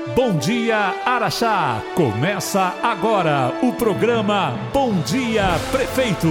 Bom Dia Araxá! Começa agora o programa Bom Dia Prefeito.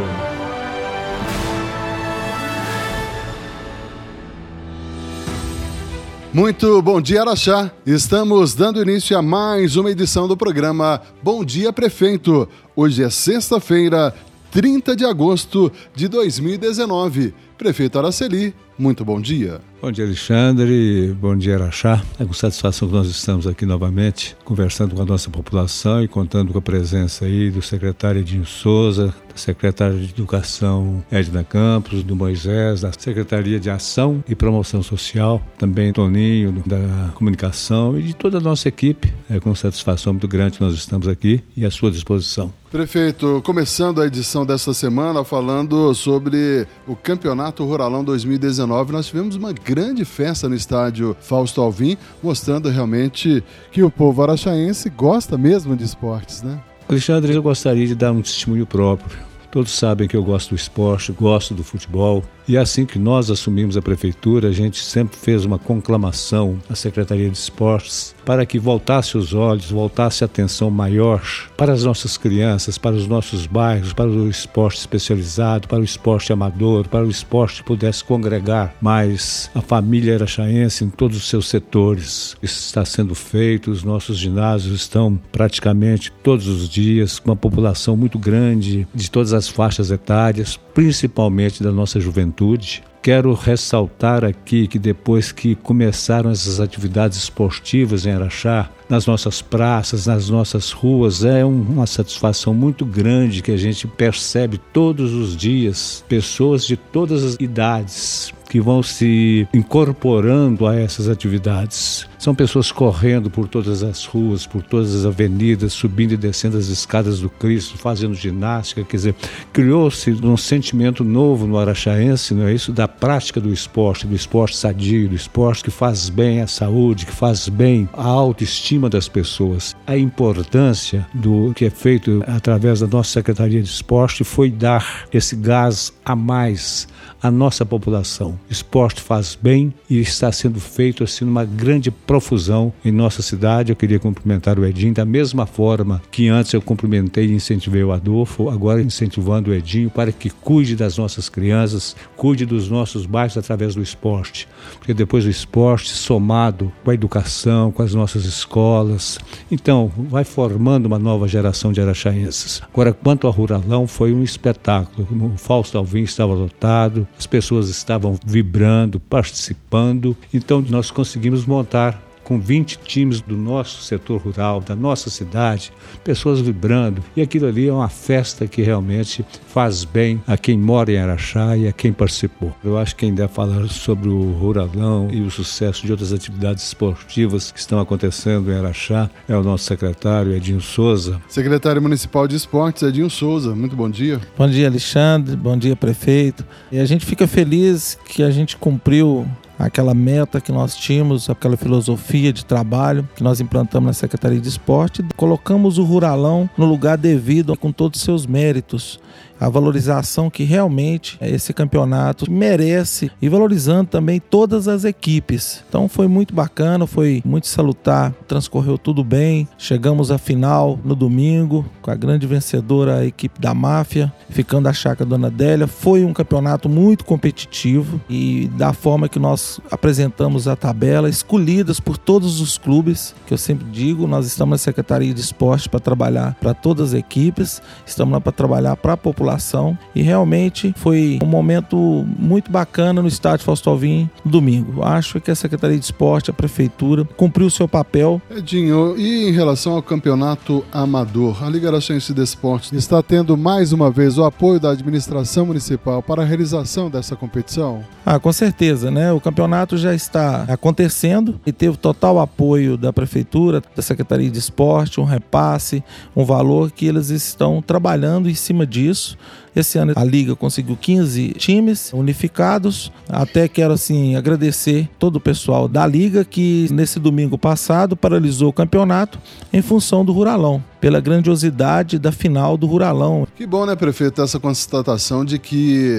Muito bom dia, Araxá! Estamos dando início a mais uma edição do programa Bom Dia Prefeito. Hoje é sexta-feira, 30 de agosto de 2019. Prefeito Araceli, muito bom dia. Bom dia, Alexandre. Bom dia, Araxá. É com satisfação que nós estamos aqui novamente, conversando com a nossa população e contando com a presença aí do secretário Edinho Souza, da secretária de Educação Edna Campos, do Moisés, da Secretaria de Ação e Promoção Social, também Toninho, da Comunicação e de toda a nossa equipe. É com satisfação muito grande que nós estamos aqui e à sua disposição. Prefeito, começando a edição desta semana falando sobre o Campeonato Ruralão 2019, nós tivemos uma grande festa no estádio Fausto Alvim, mostrando realmente que o povo araxaense gosta mesmo de esportes, né? Alexandre, eu gostaria de dar um testemunho próprio. Todos sabem que eu gosto do esporte, gosto do futebol. E assim que nós assumimos a prefeitura, a gente sempre fez uma conclamação à Secretaria de Esportes para que voltasse os olhos, voltasse a atenção maior para as nossas crianças, para os nossos bairros, para o esporte especializado, para o esporte amador, para o esporte que pudesse congregar mais a família araxaense em todos os seus setores. Isso está sendo feito, os nossos ginásios estão praticamente todos os dias com uma população muito grande de todas as faixas etárias, principalmente da nossa juventude. Quero ressaltar aqui que depois que começaram essas atividades esportivas em Araxá, nas nossas praças, nas nossas ruas, é uma satisfação muito grande que a gente percebe todos os dias pessoas de todas as idades que vão se incorporando a essas atividades. São pessoas correndo por todas as ruas, por todas as avenidas, subindo e descendo as escadas do Cristo, fazendo ginástica. Quer dizer, criou-se um sentimento novo no araxaense, não é isso? Da prática do esporte sadio, do esporte que faz bem à saúde, que faz bem à autoestima das pessoas. A importância do que é feito através da nossa Secretaria de Esporte foi dar esse gás a mais à nossa população. O esporte faz bem e está sendo feito assim numa grande profusão em nossa cidade. Eu queria cumprimentar o Edinho da mesma forma que antes eu cumprimentei e incentivei o Adolfo, agora incentivando o Edinho para que cuide das nossas crianças, cuide dos nossos bairros através do esporte, porque depois o esporte somado com a educação, com as nossas escolas, então vai formando uma nova geração de araxaenses. Agora, quanto ao Ruralão, foi um espetáculo. O Fausto Alvim estava lotado, as pessoas estavam vibrando, participando, então nós conseguimos montar com 20 times do nosso setor rural, da nossa cidade, pessoas vibrando. E aquilo ali é uma festa que realmente faz bem a quem mora em Araxá e a quem participou. Eu acho que quem deve falar sobre o Ruralão e o sucesso de outras atividades esportivas que estão acontecendo em Araxá é o nosso secretário Edinho Souza. Secretário Municipal de Esportes, Edinho Souza, muito bom dia. Bom dia, Alexandre, bom dia, prefeito. E a gente fica feliz que a gente cumpriu aquela meta que nós tínhamos, aquela filosofia de trabalho que nós implantamos na Secretaria de Esporte. Colocamos o Ruralão no lugar devido, com todos os seus méritos, a valorização que realmente esse campeonato merece, e valorizando também todas as equipes. Então foi muito bacana, foi muito salutar, transcorreu tudo bem. Chegamos à final no domingo com a grande vencedora, a equipe da Máfia, ficando a Chácara Dona Adélia. Foi um campeonato muito competitivo e da forma que nós apresentamos a tabela, escolhidas por todos os clubes, que eu sempre digo, nós estamos na Secretaria de Esporte para trabalhar para todas as equipes, estamos lá para trabalhar para a população, e realmente foi um momento muito bacana no estádio Fausto Alvim no domingo. Acho que a Secretaria de Esporte, a Prefeitura, cumpriu o seu papel. Edinho, e em relação ao campeonato amador, a Liga Araxaense de Esportes está tendo mais uma vez o apoio da administração municipal para a realização dessa competição? Com certeza, né? O campeonato já está acontecendo e teve total apoio da Prefeitura, da Secretaria de Esporte, um repasse, um valor que eles estão trabalhando em cima disso. Esse ano a Liga conseguiu 15 times unificados. Até quero assim agradecer todo o pessoal da Liga que nesse domingo passado paralisou o campeonato em função do Ruralão, pela grandiosidade da final do Ruralão. Que bom, né, prefeito, essa constatação de que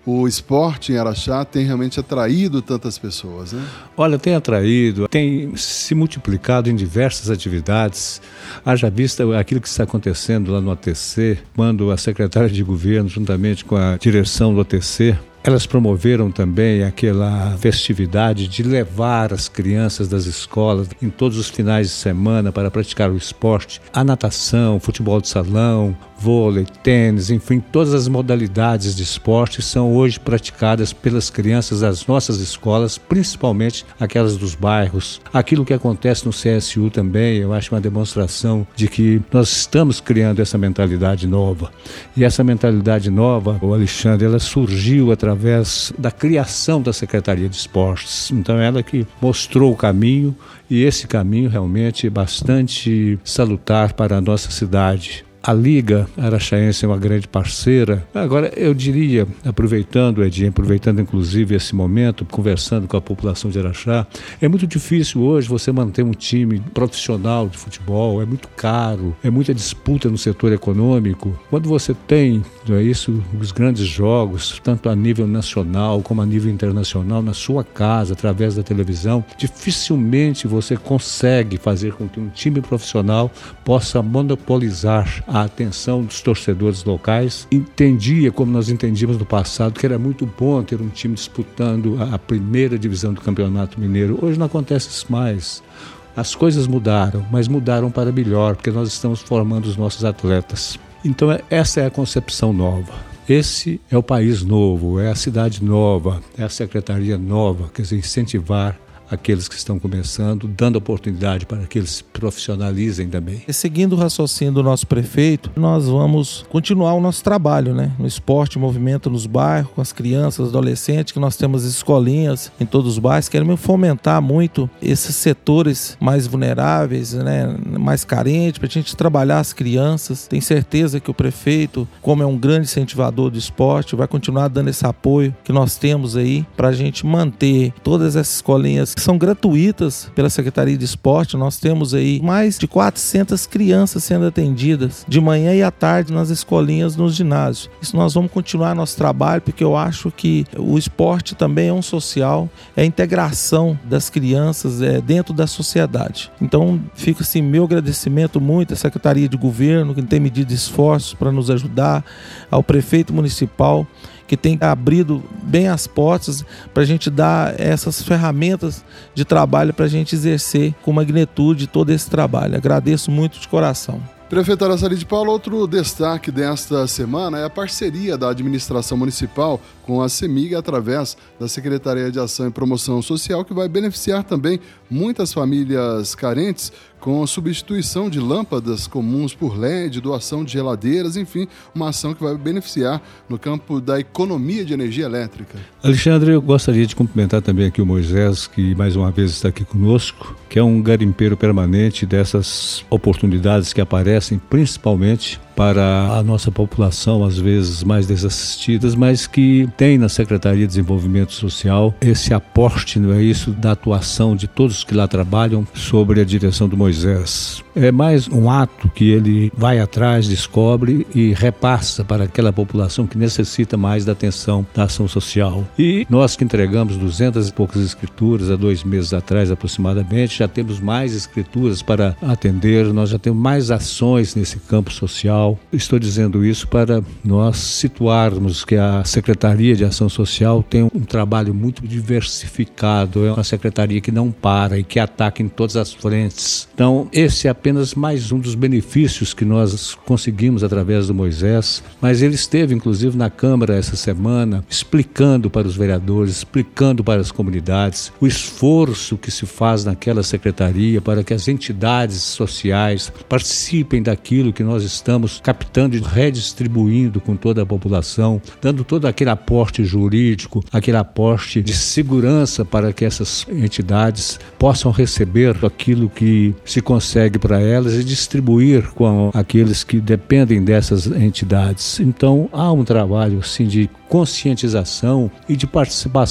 o esporte em Araxá tem realmente atraído tantas pessoas, né? Olha, tem atraído, tem se multiplicado em diversas atividades. Haja vista aquilo que está acontecendo lá no ATC, quando a secretária de governo, juntamente com a direção do ATC, elas promoveram também aquela festividade de levar as crianças das escolas em todos os finais de semana para praticar o esporte, a natação, futebol de salão, vôlei, tênis, enfim, todas as modalidades de esporte são hoje praticadas pelas crianças das nossas escolas, principalmente aquelas dos bairros. Aquilo que acontece no CSU também, eu acho uma demonstração de que nós estamos criando essa mentalidade nova. E essa mentalidade nova, o Alexandre, ela surgiu através da criação da Secretaria de Esportes. Então ela que mostrou o caminho, e esse caminho realmente é bastante salutar para a nossa cidade. A Liga Araxaense é uma grande parceira. Agora, eu diria, aproveitando, Edinho, aproveitando inclusive esse momento, conversando com a população de Araxá, é muito difícil hoje você manter um time profissional de futebol, é muito caro, é muita disputa no setor econômico. Quando você tem, não é isso, os grandes jogos, tanto a nível nacional como a nível internacional, na sua casa, através da televisão, dificilmente você consegue fazer com que um time profissional possa monopolizar a atenção dos torcedores locais. Entendia, como nós entendíamos no passado, que era muito bom ter um time disputando a primeira divisão do Campeonato Mineiro. Hoje não acontece isso mais. As coisas mudaram, mas mudaram para melhor, porque nós estamos formando os nossos atletas. Então essa é a concepção nova. Esse é o país novo, é a cidade nova, é a secretaria nova, quer dizer, incentivar aqueles que estão começando, dando oportunidade para que eles se profissionalizem também. E seguindo o raciocínio do nosso prefeito, nós vamos continuar o nosso trabalho, né? No esporte, movimento nos bairros, com as crianças, adolescentes, que nós temos escolinhas em todos os bairros. Queremos fomentar muito esses setores mais vulneráveis, né? Mais carentes, para a gente trabalhar as crianças. Tenho certeza que o prefeito, como é um grande incentivador do esporte, vai continuar dando esse apoio que nós temos aí para a gente manter todas essas escolinhas que são gratuitas pela Secretaria de Esporte. Nós temos aí mais de 400 crianças sendo atendidas de manhã e à tarde nas escolinhas, nos ginásios. Isso nós vamos continuar nosso trabalho, porque eu acho que o esporte também é um social, é a integração das crianças dentro da sociedade. Então fica assim meu agradecimento muito à Secretaria de Governo, que tem medido esforços para nos ajudar, ao prefeito municipal, que tem abrido bem as portas para a gente dar essas ferramentas de trabalho para a gente exercer com magnitude todo esse trabalho. Agradeço muito de coração. Prefeito Araçari de Paula, outro destaque desta semana é a parceria da administração municipal com a CEMIG através da Secretaria de Ação e Promoção Social, que vai beneficiar também muitas famílias carentes com a substituição de lâmpadas comuns por LED, doação de geladeiras, enfim, uma ação que vai beneficiar no campo da economia de energia elétrica. Alexandre, eu gostaria de cumprimentar também aqui o Moisés, que mais uma vez está aqui conosco, que é um garimpeiro permanente dessas oportunidades que aparecem, principalmente para a nossa população, às vezes mais desassistidas, mas que tem na Secretaria de Desenvolvimento Social esse aporte, não é isso, da atuação de todos que lá trabalham sobre a direção do Moisés. É mais um ato que ele vai atrás, descobre e repassa para aquela população que necessita mais da atenção da ação social. E nós que entregamos 200 e poucas escrituras há 2 meses atrás aproximadamente, já temos mais escrituras para atender, nós já temos mais ações nesse campo social. Estou dizendo isso para nós situarmos que a Secretaria de Ação Social tem um trabalho muito diversificado, é uma secretaria que não para e que ataca em todas as frentes. Então, esse é apenas mais um dos benefícios que nós conseguimos através do Moisés, mas ele esteve inclusive na Câmara essa semana explicando para os vereadores, explicando para as comunidades o esforço que se faz naquela secretaria para que as entidades sociais participem daquilo que nós estamos captando e redistribuindo com toda a população, dando todo aquele aporte jurídico, aquele aporte de segurança para que essas entidades possam receber aquilo que se consegue para elas e distribuir com aqueles que dependem dessas entidades. Então há um trabalho assim de conscientização e de participação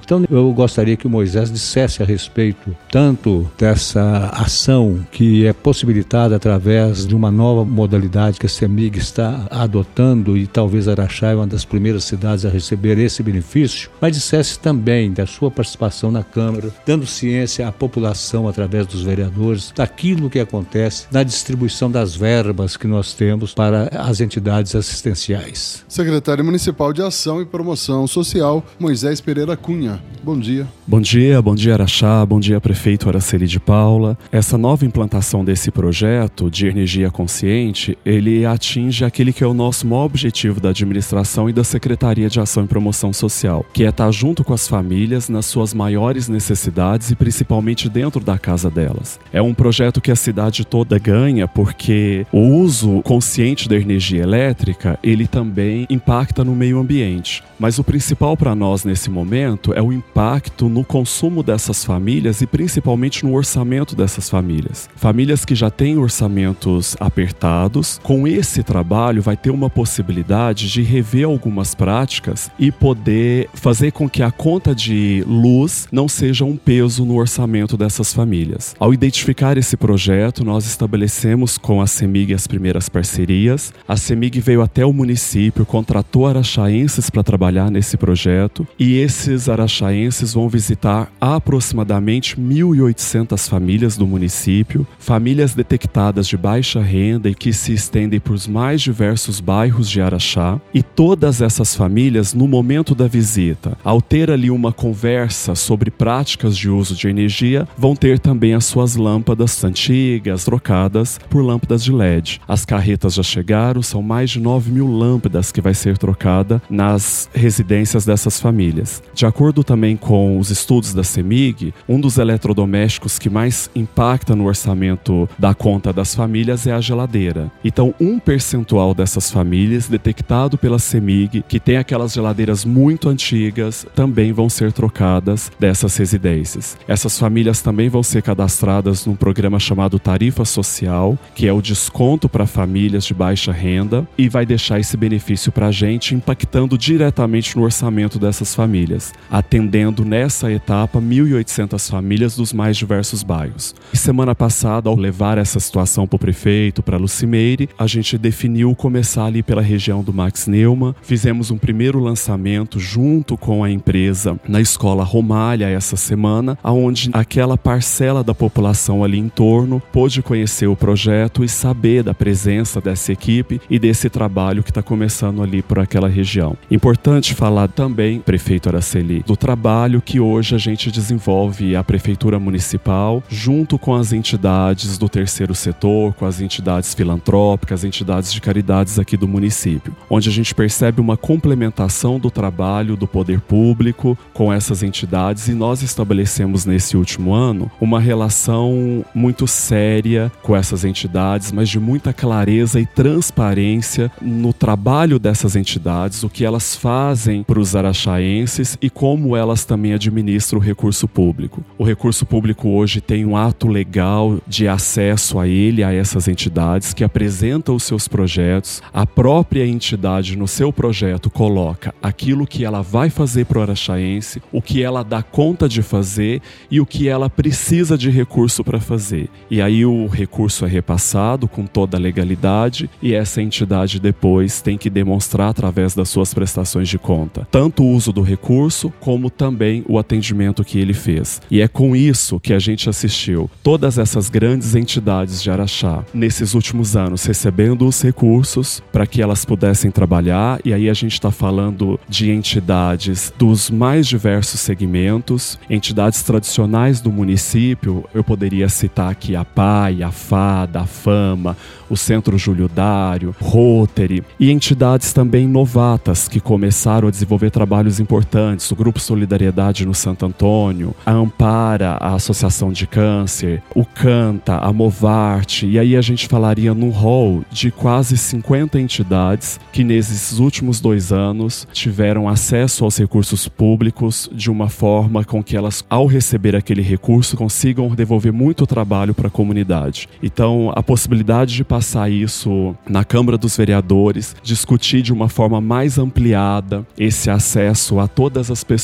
Então eu gostaria que o Moisés dissesse a respeito tanto dessa ação que é possibilitada através de uma nova modalidade que a CEMIG está adotando, e talvez Araxá é uma das primeiras cidades a receber esse benefício, mas dissesse também da sua participação na Câmara, dando ciência à população através dos vereadores daquilo que acontece na distribuição das verbas que nós temos para as entidades assistenciais. Secretário Municipal de Ação e Promoção Social, Moisés Pereira Cunha. Bom dia. Bom dia Araxá, bom dia prefeito Araceli de Paula. Essa nova implantação desse projeto de energia consciente, ele atinge aquele que é o nosso maior objetivo da administração e da Secretaria de Ação e Promoção Social, que é estar junto com as famílias nas suas maiores necessidades e principalmente dentro da casa delas. É um projeto que a cidade toda ganha porque o uso consciente da energia elétrica, ele também impacta no meio ambiente. Mas o principal para nós nesse momento é o impacto no consumo dessas famílias e principalmente no orçamento dessas famílias. Famílias que já têm orçamentos apertados, com esse trabalho vai ter uma possibilidade de rever algumas práticas e poder fazer com que a conta de luz não seja um peso no orçamento dessas famílias. Ao identificar esse projeto, nós estabelecemos com a CEMIG as primeiras parcerias. A CEMIG veio até o município, contratou araxaenses para trabalhar nesse projeto, e esses araxaenses vão visitar aproximadamente 1.800 famílias do município, famílias detectadas de baixa renda e que se estendem por os mais diversos bairros de Araxá. E todas essas famílias, no momento da visita, ao ter ali uma conversa sobre práticas de uso de energia, vão ter também as suas lâmpadas antigas trocadas por lâmpadas de LED. As carretas já chegaram, são mais de 9.000 lâmpadas que vai ser trocada nas residências dessas famílias. De acordo também com os estudos da CEMIG, um dos eletrodomésticos que mais impacta no orçamento da conta das famílias é a geladeira. Então, um percentual dessas famílias, detectado pela CEMIG, que tem aquelas geladeiras muito antigas, também vão ser trocadas dessas residências. Essas famílias também vão ser cadastradas num programa chamado Tarifa Social, que é o desconto para famílias de baixa renda, e vai deixar esse benefício para a gente, impactando diretamente no orçamento dessas famílias, atendendo nessa etapa 1.800 famílias dos mais diversos bairros. E semana passada, ao levar essa situação para o prefeito, para a Lucimeire, a gente definiu começar ali pela região do Max Neumann. Fizemos um primeiro lançamento junto com a empresa na escola Romalha essa semana, onde aquela parcela da população ali em torno pôde conhecer o projeto e saber da presença dessa equipe e desse trabalho que está começando ali por aquela região. Importante falar também, prefeito Araceli, do trabalho que hoje a gente desenvolve a Prefeitura Municipal junto com as entidades do terceiro setor, com as entidades filantrópicas, entidades de caridades aqui do município, onde a gente percebe uma complementação do trabalho do poder público com essas entidades, e nós estabelecemos nesse último ano uma relação muito séria com essas entidades, mas de muita clareza e transparência no trabalho dessas entidades, o que elas fazem para os araxaenses e como elas também administram o recurso público. O recurso público hoje tem um ato legal de acesso a ele, a essas entidades que apresentam os seus projetos. A própria entidade no seu projeto coloca aquilo que ela vai fazer para o araxaense, o que ela dá conta de fazer e o que ela precisa de recurso para fazer. E aí o recurso é repassado com toda a legalidade e essa entidade depois tem que demonstrar através das suas prestações de conta tanto o uso do recurso como também o atendimento que ele fez. E é com isso que a gente assistiu todas essas grandes entidades de Araxá nesses últimos anos recebendo os recursos para que elas pudessem trabalhar, e aí a gente está falando de entidades dos mais diversos segmentos, entidades tradicionais do município. Eu poderia citar aqui a PAI, a FADA, a FAMA, o Centro Júlio Dário, Rotary, e entidades também novatas que começaram a desenvolver trabalhos importantes, o Grupo Solidariedade no Santo Antônio, a Ampara, a Associação de Câncer, o Canta, a Movarte, e aí a gente falaria num hall de quase 50 entidades que nesses últimos 2 anos tiveram acesso aos recursos públicos de uma forma com que elas, ao receber aquele recurso, consigam devolver muito trabalho para a comunidade. Então, a possibilidade de passar isso na Câmara dos Vereadores, discutir de uma forma mais ampliada esse acesso a todas as pessoas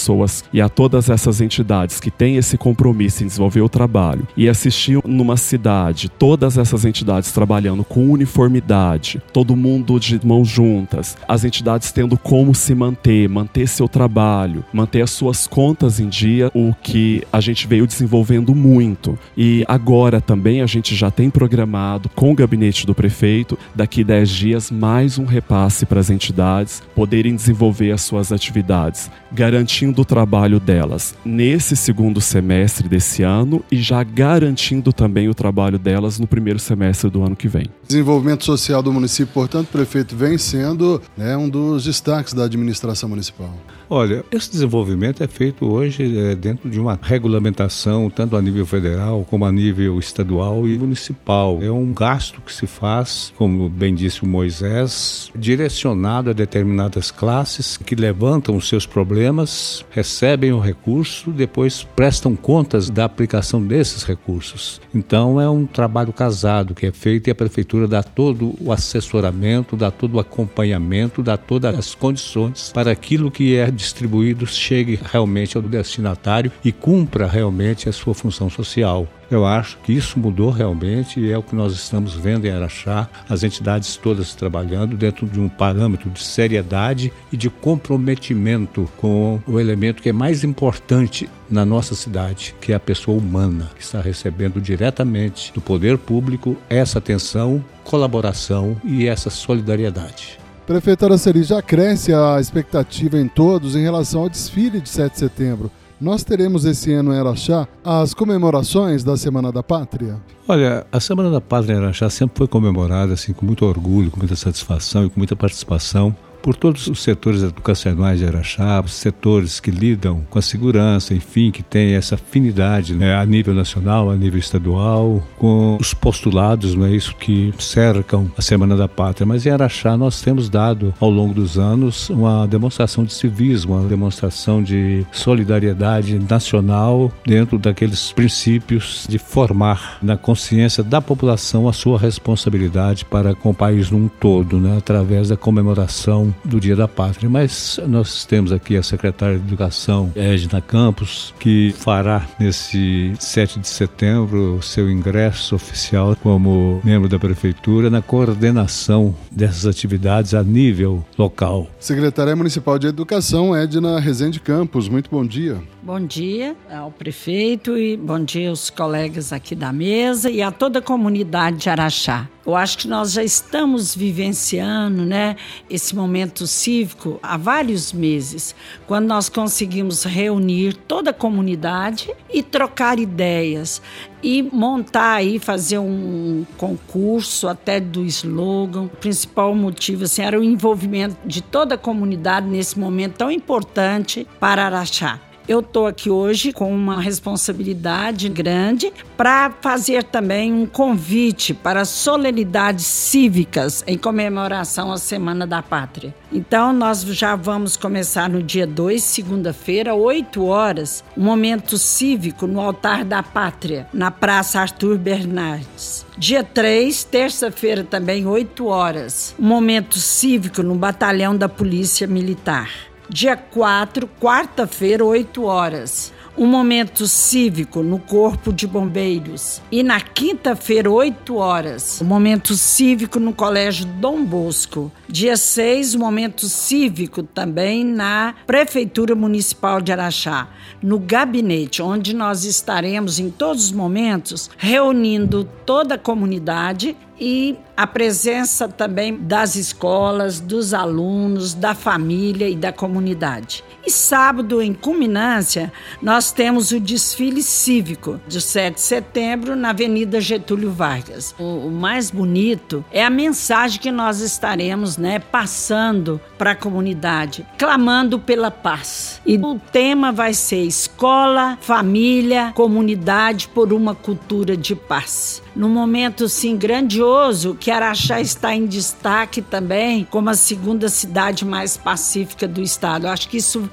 pessoas e a todas essas entidades que têm esse compromisso em desenvolver o trabalho e assistir numa cidade, todas essas entidades trabalhando com uniformidade, todo mundo de mãos juntas, as entidades tendo como se manter seu trabalho, manter as suas contas em dia, o que a gente veio desenvolvendo muito. E agora também a gente já tem programado com o gabinete do prefeito, daqui 10 dias, mais um repasse para as entidades poderem desenvolver as suas atividades, garantindo o trabalho delas nesse segundo semestre desse ano e já garantindo também o trabalho delas no primeiro semestre do ano que vem. Desenvolvimento social do município, portanto, prefeito, vem sendo um dos destaques da administração municipal. Olha, esse desenvolvimento é feito hoje dentro de uma regulamentação, tanto a nível federal como a nível estadual e municipal. É um gasto que se faz, como bem disse o Moisés, direcionado a determinadas classes que levantam os seus problemas, recebem o recurso, depois prestam contas da aplicação desses recursos. Então é um trabalho casado que é feito e a prefeitura dá todo o assessoramento, dá todo o acompanhamento, dá todas as condições para aquilo que é distribuído chegue realmente ao destinatário e cumpra realmente a sua função social. Eu acho que isso mudou realmente e é o que nós estamos vendo em Araxá, as entidades todas trabalhando dentro de um parâmetro de seriedade e de comprometimento com o elemento que é mais importante na nossa cidade, que é a pessoa humana, que está recebendo diretamente do poder público essa atenção, colaboração e essa solidariedade. Prefeito Araceli, já cresce a expectativa em todos em relação ao desfile de 7 de setembro. Nós teremos esse ano em Araxá as comemorações da Semana da Pátria? Olha, a Semana da Pátria em Araxá sempre foi comemorada assim, com muito orgulho, com muita satisfação e com muita participação por todos os setores educacionais de Araxá, os setores que lidam com a segurança, enfim, que tem essa afinidade, né, a nível nacional, a nível estadual, com os postulados, não é isso, que cercam a Semana da Pátria. Mas em Araxá nós temos dado, ao longo dos anos, uma demonstração de civismo, uma demonstração de solidariedade nacional dentro daqueles princípios de formar na consciência da população a sua responsabilidade para com o país num todo, né, através da comemoração do Dia da Pátria. Mas nós temos aqui a secretária de Educação, Edna Campos, que fará nesse 7 de setembro o seu ingresso oficial como membro da Prefeitura na coordenação dessas atividades a nível local. Secretária Municipal de Educação, Edna Rezende Campos, muito bom dia. Bom dia ao prefeito e bom dia aos colegas aqui da mesa e a toda a comunidade de Araxá. Eu acho que nós já estamos vivenciando, né, esse momento cívico há vários meses, quando nós conseguimos reunir toda a comunidade e trocar ideias e montar aí, fazer um concurso até do slogan. O principal motivo assim, era o envolvimento de toda a comunidade nesse momento tão importante para Araxá. Eu estou aqui hoje com uma responsabilidade grande para fazer também um convite para solenidades cívicas em comemoração à Semana da Pátria. Então, nós já vamos começar no dia 2, segunda-feira, 8 horas, um momento cívico no Altar da Pátria, na Praça Arthur Bernardes. Dia 3, terça-feira também, 8 horas, um momento cívico no Batalhão da Polícia Militar. Dia 4, quarta-feira, 8 horas, um momento cívico no Corpo de Bombeiros. E na quinta-feira, 8 horas, um momento cívico no Colégio Dom Bosco. Dia 6, um momento cívico também na Prefeitura Municipal de Araxá, no gabinete, onde nós estaremos em todos os momentos reunindo toda a comunidade e a presença também das escolas, dos alunos, da família e da comunidade. E sábado, em culminância, nós temos o desfile cívico de 7 de setembro na Avenida Getúlio Vargas. O mais bonito é a mensagem que nós estaremos, né, passando para a comunidade, clamando pela paz. E o tema vai ser escola, família, comunidade por uma cultura de paz. Num momento, sim, grandioso, que Araxá está em destaque também como a segunda cidade mais pacífica do estado. Eu acho que isso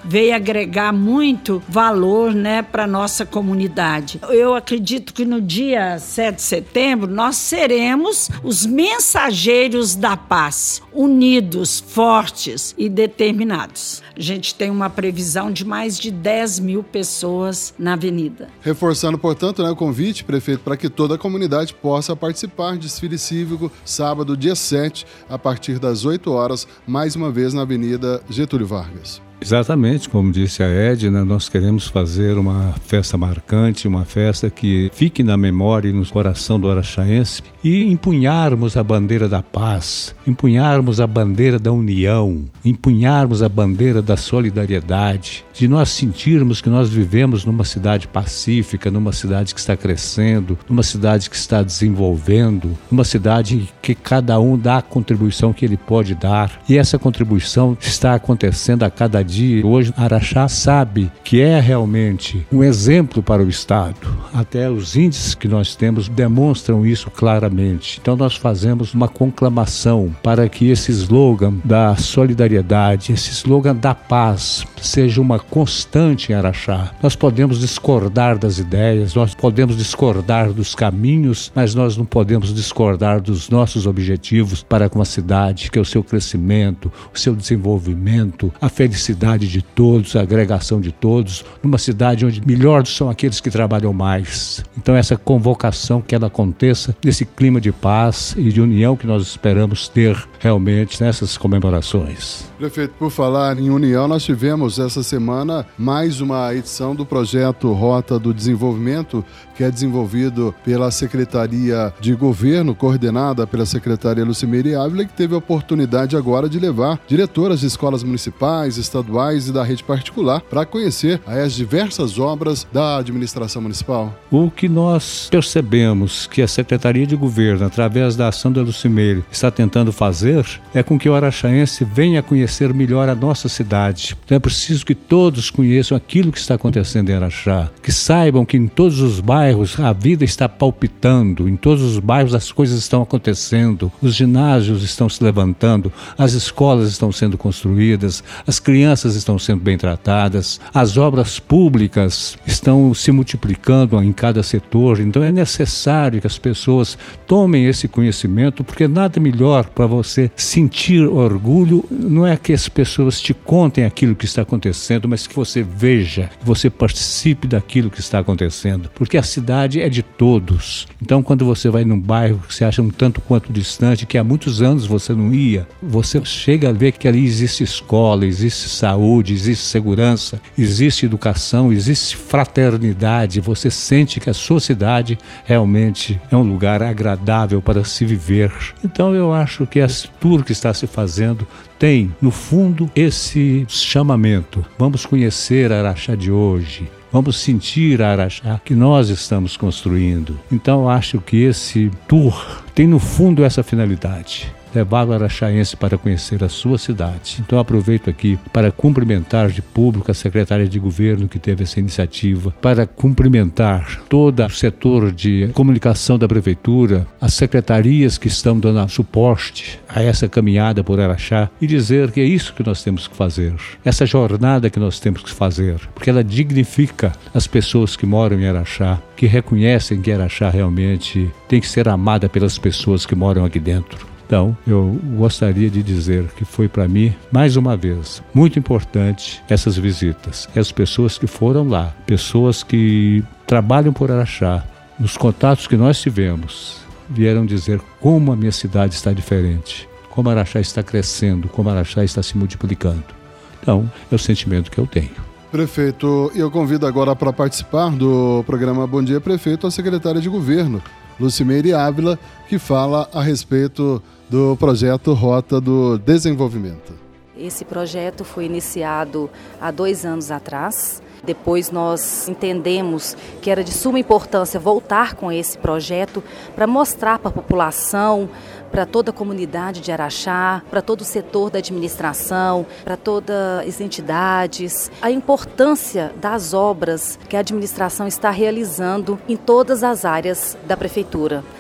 veio agregar muito valor, né, para a nossa comunidade. Eu acredito que no dia 7 de setembro nós seremos os mensageiros da paz, unidos, fortes e determinados. A gente tem uma previsão de mais de 10 mil pessoas na avenida. Reforçando, portanto, o convite, prefeito, para que toda a comunidade possa participar do desfile cívico, sábado, dia 7, a partir das 8 horas, mais uma vez na Avenida Getúlio Vargas. Exatamente, como disse a Edna, nós queremos fazer uma festa marcante, uma festa que fique na memória e no coração do araxaense e empunharmos a bandeira da paz, empunharmos a bandeira da união, empunharmos a bandeira da solidariedade, de nós sentirmos que nós vivemos numa cidade pacífica, numa cidade que está crescendo, numa cidade que está desenvolvendo, numa cidade que cada um dá a contribuição que ele pode dar. E essa contribuição está acontecendo a cada dia. Hoje, Araxá sabe que é realmente um exemplo para o Estado. Até os índices que nós temos demonstram isso claramente. Então, nós fazemos uma conclamação para que esse slogan da solidariedade, esse slogan da paz, seja uma constante em Araxá. Nós podemos discordar das ideias, nós podemos discordar dos caminhos, mas nós não podemos discordar dos nossos objetivos para com a cidade, que é o seu crescimento, o seu desenvolvimento, a felicidade de todos, a agregação de todos, numa cidade onde melhores são aqueles que trabalham mais. Então essa convocação que ela aconteça nesse clima de paz e de união que nós esperamos ter realmente nessas comemorações. Prefeito, por falar em união, nós tivemos essa semana mais uma edição do projeto Rota do Desenvolvimento, que é desenvolvido pela Secretaria de Governo, coordenada pela secretária Lucimeire Ávila, que teve a oportunidade agora de levar diretoras de escolas municipais, estaduais e da rede particular para conhecer as diversas obras da administração municipal. O que nós percebemos que a Secretaria de Governo, através da ação da Lucimeire, está tentando fazer é com que o araxaense venha conhecer melhor a nossa cidade. Então é preciso que todos conheçam aquilo que está acontecendo em Araxá, que saibam que em todos os bairros a vida está palpitando, em todos os bairros as coisas estão acontecendo, os ginásios estão se levantando, as escolas estão sendo construídas, as crianças estão sendo bem tratadas, as obras públicas estão se multiplicando em cada setor. Então é necessário que as pessoas tomem esse conhecimento, porque nada melhor para você sentir orgulho não é que as pessoas te contem aquilo que está acontecendo, mas que você veja, que você participe daquilo que está acontecendo, porque a cidade é de todos. Então quando você vai num bairro que você acha um tanto quanto distante, que há muitos anos você não ia, você chega a ver que ali existe escola, existe saúde, existe segurança, existe educação, existe fraternidade, você sente que a sua cidade realmente é um lugar agradável para se viver. Então eu acho que esse tour que está se fazendo tem, no fundo, esse chamamento. Vamos conhecer a Araxá de hoje. Vamos sentir a Araxá que nós estamos construindo. Então eu acho que esse tour tem, no fundo, essa finalidade. Levar o araxaense para conhecer a sua cidade. Então aproveito aqui para cumprimentar de público a secretária de governo que teve essa iniciativa, para cumprimentar todo o setor de comunicação da prefeitura, as secretarias que estão dando suporte a essa caminhada por Araxá e dizer que é isso que nós temos que fazer, essa jornada que nós temos que fazer, porque ela dignifica as pessoas que moram em Araxá, que reconhecem que Araxá realmente tem que ser amada pelas pessoas que moram aqui dentro. Então, eu gostaria de dizer que foi para mim, mais uma vez, muito importante essas visitas. As pessoas que foram lá, pessoas que trabalham por Araxá, nos contatos que nós tivemos, vieram dizer como a minha cidade está diferente, como Araxá está crescendo, como Araxá está se multiplicando. Então, é o sentimento que eu tenho. Prefeito, eu convido agora para participar do programa Bom Dia Prefeito a secretária de Governo, Lucimeire Ávila, que fala a respeito do projeto Rota do Desenvolvimento. Esse projeto foi iniciado há 2 anos atrás. Depois nós entendemos que era de suma importância voltar com esse projeto para mostrar para a população, para toda a comunidade de Araxá, para todo o setor da administração, para todas as entidades, a importância das obras que a administração está realizando em todas as áreas da prefeitura.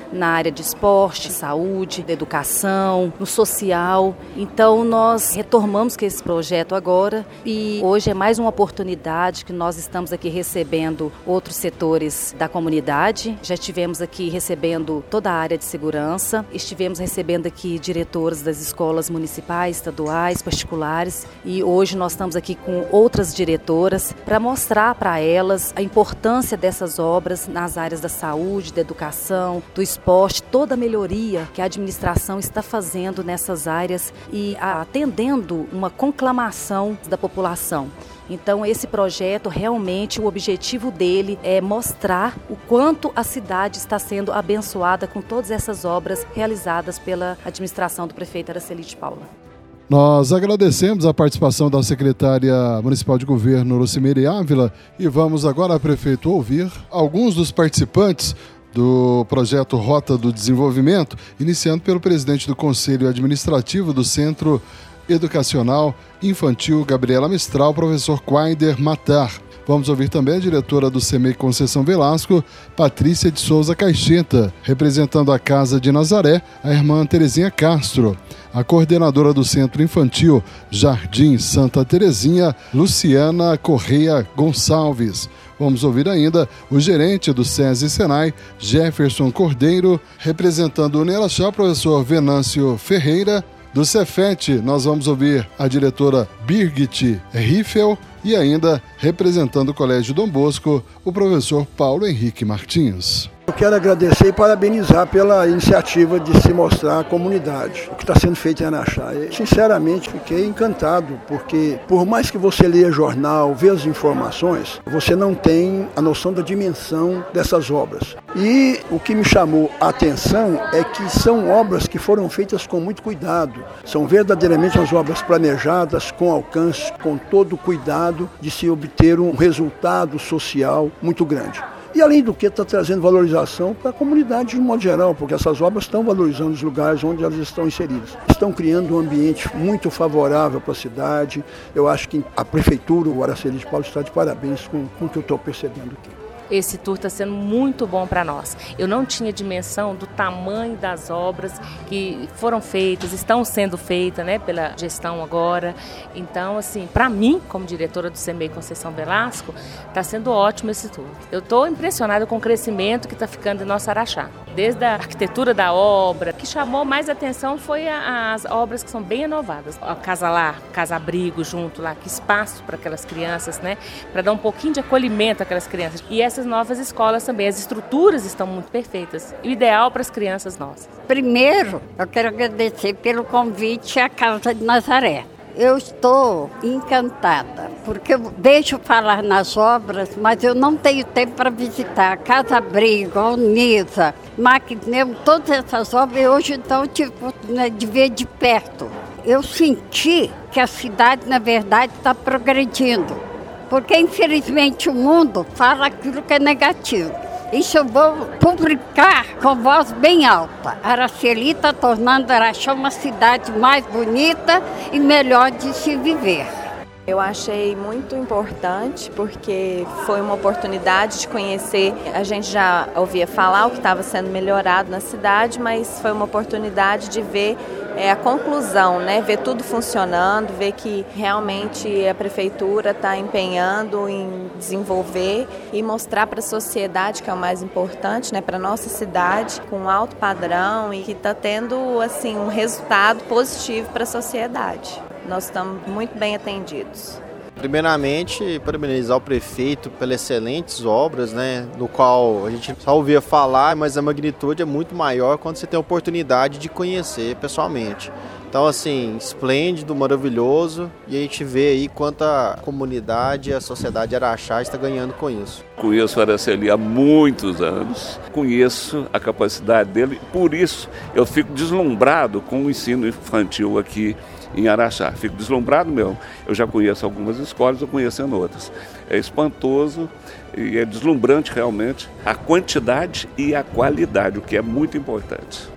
na área de esporte, saúde, educação, no social. Então nós retomamos com esse projeto agora e hoje é mais uma oportunidade que nós estamos aqui recebendo outros setores da comunidade. Já estivemos aqui recebendo toda a área de segurança, estivemos recebendo aqui diretores das escolas municipais, estaduais, particulares e hoje nós estamos aqui com outras diretoras para mostrar para elas a importância dessas obras nas áreas da saúde, da educação, do esporte, toda a melhoria que a administração está fazendo nessas áreas e atendendo uma conclamação da população. Então esse projeto realmente, o objetivo dele é mostrar o quanto a cidade está sendo abençoada com todas essas obras realizadas pela administração do prefeito Araceli de Paula. Nós agradecemos a participação da secretária municipal de governo, Lucimere Ávila, e vamos agora, prefeito, ouvir alguns dos participantes do projeto Rota do Desenvolvimento, iniciando pelo presidente do Conselho Administrativo do Centro Educacional Infantil Gabriela Mistral, professor Quaider Matar. Vamos ouvir também a diretora do CEMEI Conceição Velasco, Patrícia de Souza Caixeta, representando a Casa de Nazaré, a irmã Terezinha Castro, a coordenadora do Centro Infantil Jardim Santa Terezinha, Luciana Correia Gonçalves. Vamos ouvir ainda o gerente do SESI Senai, Jefferson Cordeiro, representando o Uniraxá, professor Venâncio Ferreira. Do Cefet, nós vamos ouvir a diretora Birgit Riffel e ainda, representando o Colégio Dom Bosco, o professor Paulo Henrique Martins. Eu quero agradecer e parabenizar pela iniciativa de se mostrar à comunidade o que está sendo feito em Araxá. Eu, sinceramente, fiquei encantado, porque por mais que você leia jornal, veja as informações, você não tem a noção da dimensão dessas obras. E o que me chamou a atenção é que são obras que foram feitas com muito cuidado. São verdadeiramente as obras planejadas, com alcance, com todo o cuidado de se obter um resultado social muito grande. E além do que está trazendo valorização para a comunidade de um modo geral, porque essas obras estão valorizando os lugares onde elas estão inseridas. Estão criando um ambiente muito favorável para a cidade. Eu acho que a prefeitura, o Araceli de Paula, está de parabéns com o que eu estou percebendo aqui. Esse tour está sendo muito bom para nós. Eu não tinha dimensão do tamanho das obras que foram feitas, estão sendo feitas, né, pela gestão agora. Então, assim, para mim, como diretora do CEMEI Conceição Velasco, está sendo ótimo esse tour. Eu estou impressionada com o crescimento que está ficando em nosso Araxá. Desde a arquitetura da obra, o que chamou mais atenção foi as obras que são bem inovadas. A Casa Lar, Casa Abrigo junto lá, que espaço para aquelas crianças, né, para dar um pouquinho de acolhimento àquelas crianças. E essas novas escolas também, as estruturas estão muito perfeitas, o ideal para as crianças nossas. Primeiro, eu quero agradecer pelo convite à Casa de Nazaré. Eu estou encantada, porque eu deixo falar nas obras, mas eu não tenho tempo para visitar a Casa Abrigo, a Unisa, Maquineu, todas essas obras, e hoje então eu tive de ver de perto. Eu senti que a cidade, na verdade, está progredindo. Porque, infelizmente, o mundo fala aquilo que é negativo. Isso eu vou publicar com voz bem alta. Araceli está tornando Araxá uma cidade mais bonita e melhor de se viver. Eu achei muito importante porque foi uma oportunidade de conhecer. A gente já ouvia falar o que estava sendo melhorado na cidade, mas foi uma oportunidade de ver a conclusão, né? Ver tudo funcionando, ver que realmente a prefeitura está empenhando em desenvolver e mostrar para a sociedade, que é o mais importante, né? Para a nossa cidade, com alto padrão e que está tendo assim, um resultado positivo para a sociedade. Nós estamos muito bem atendidos. Primeiramente, parabenizar o prefeito pelas excelentes obras, né, no qual a gente só ouvia falar, mas a magnitude é muito maior quando você tem a oportunidade de conhecer pessoalmente. Então, assim, esplêndido, maravilhoso, e a gente vê aí quanta comunidade e a sociedade de Araxá está ganhando com isso. Conheço o Araceli há muitos anos, conheço a capacidade dele, por isso eu fico deslumbrado com o ensino infantil aqui em Araxá. Fico deslumbrado mesmo. Eu já conheço algumas escolas, estou conhecendo outras. É espantoso e é deslumbrante realmente a quantidade e a qualidade, o que é muito importante.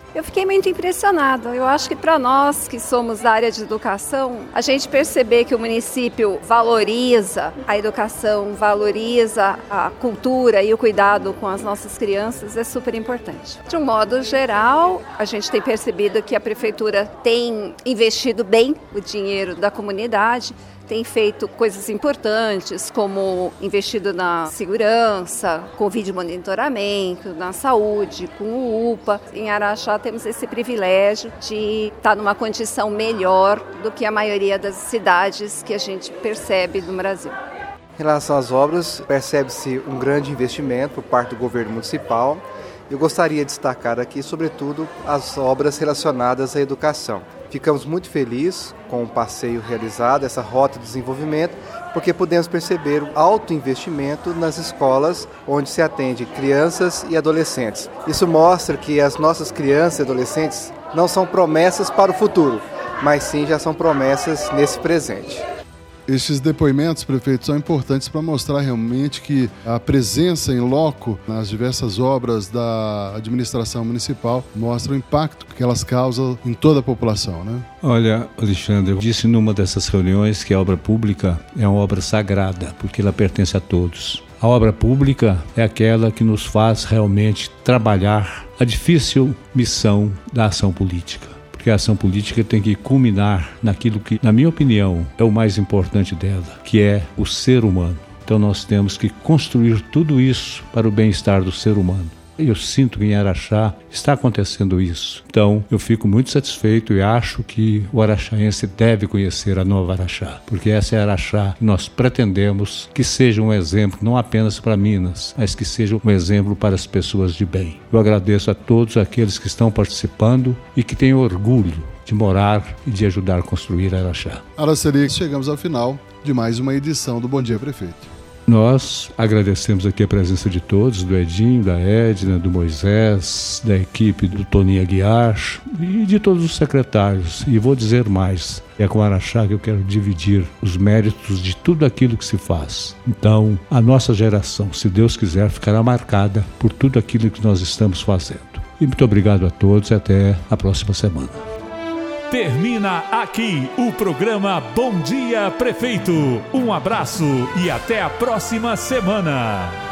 Eu fiquei muito impressionada. Eu acho que para nós que somos da área de educação, a gente perceber que o município valoriza a educação, valoriza a cultura e o cuidado com as nossas crianças é super importante. De um modo geral, a gente tem percebido que a prefeitura tem investido bem o dinheiro da comunidade, tem feito coisas importantes, como investido na segurança, com vídeo monitoramento, na saúde, com o UPA. Em Araxá temos esse privilégio de estar numa condição melhor do que a maioria das cidades que a gente percebe no Brasil. Em relação às obras, percebe-se um grande investimento por parte do governo municipal. Eu gostaria de destacar aqui, sobretudo, as obras relacionadas à educação. Ficamos muito felizes com o passeio realizado, essa rota de desenvolvimento, porque podemos perceber o alto investimento nas escolas onde se atende crianças e adolescentes. Isso mostra que as nossas crianças e adolescentes não são promessas para o futuro, mas sim já são promessas nesse presente. Estes depoimentos, prefeito, são importantes para mostrar realmente que a presença em loco nas diversas obras da administração municipal mostra o impacto que elas causam em toda a população, né? Olha, Alexandre, eu disse numa dessas reuniões que a obra pública é uma obra sagrada, porque ela pertence a todos. A obra pública é aquela que nos faz realmente trabalhar a difícil missão da ação política. Porque a ação política tem que culminar naquilo que, na minha opinião, é o mais importante dela, que é o ser humano. Então nós temos que construir tudo isso para o bem-estar do ser humano. Eu sinto que em Araxá está acontecendo isso. Então eu fico muito satisfeito e acho que o araxaense deve conhecer a Nova Araxá, porque essa é a Araxá que nós pretendemos que seja um exemplo, não apenas para Minas, mas que seja um exemplo para as pessoas de bem. Eu agradeço a todos aqueles que estão participando e que têm orgulho de morar e de ajudar a construir Araxá. Araceli, chegamos ao final de mais uma edição do Bom Dia Prefeito. Nós agradecemos aqui a presença de todos, do Edinho, da Edna, do Moisés, da equipe do Toninho Aguiar e de todos os secretários. E vou dizer mais, é com Araxá que eu quero dividir os méritos de tudo aquilo que se faz. Então, a nossa geração, se Deus quiser, ficará marcada por tudo aquilo que nós estamos fazendo. E muito obrigado a todos e até a próxima semana. Termina aqui o programa Bom Dia Prefeito. Um abraço e até a próxima semana.